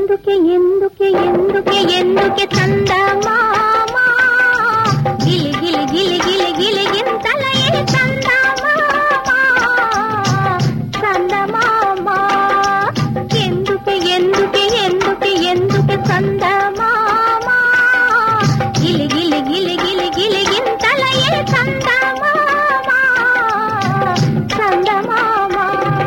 ఎందుకే ఎందుకే ఎందుకే ఎందుకే చందమామా గిలి గిలి గిలి గిలి గిలి గింతల ఏ చందమామా చందమామా ఎందుకే ఎందుకే ఎందుకే ఎందుకే చందమామా గిలి గిలి గిలి గిలి గిలి గింతల ఏ చందమామా చందమామా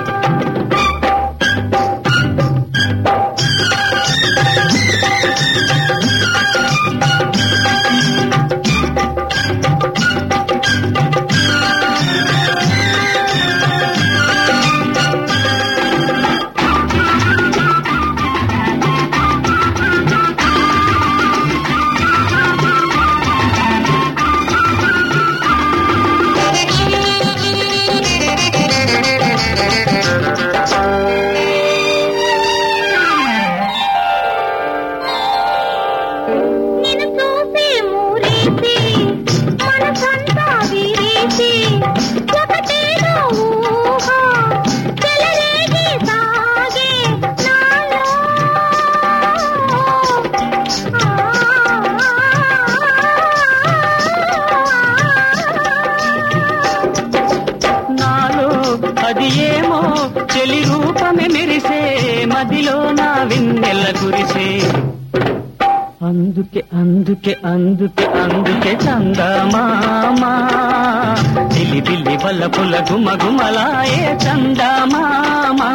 అది ఏమో చెలి రూపమే మెరిసే మదిలో నా వెన్నెల కురిసే అందుకే అందుకే అందుకే అందుకే చందమామా పిల్లి పిల్లి వల్లపుల గుమగుమలాయే చందమామా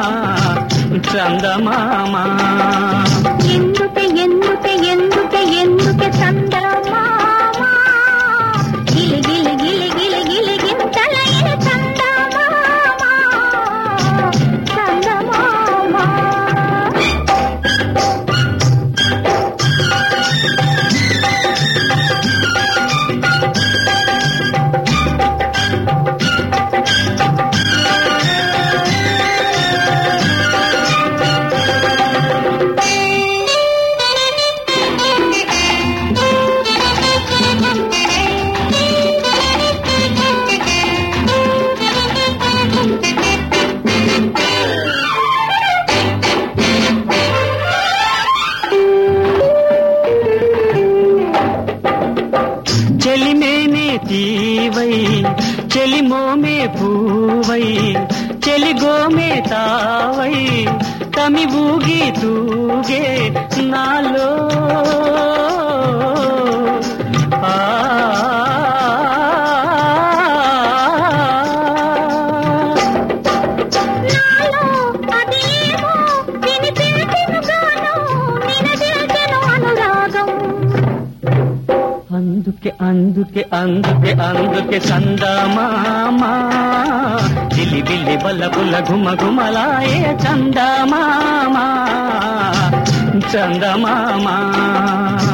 చందమామా ఎందుకే ఎందుకే ఎందుకే ఎందుకే చందమామా గిలి గిలి గిలి గిలి గిలి గింతల ఏ చందమామా చందమామా చెలిమేనే తీవై చెలిమోమే పూవై చెలిగోమే తావై తమి ఊగి తూగే నాలో అందుకే అందుకే అందుకే అందుకే చందమామా బిల్లి బిల్లి బల్లపుల్ల గుమగుమలాయే చందమామా చందమామా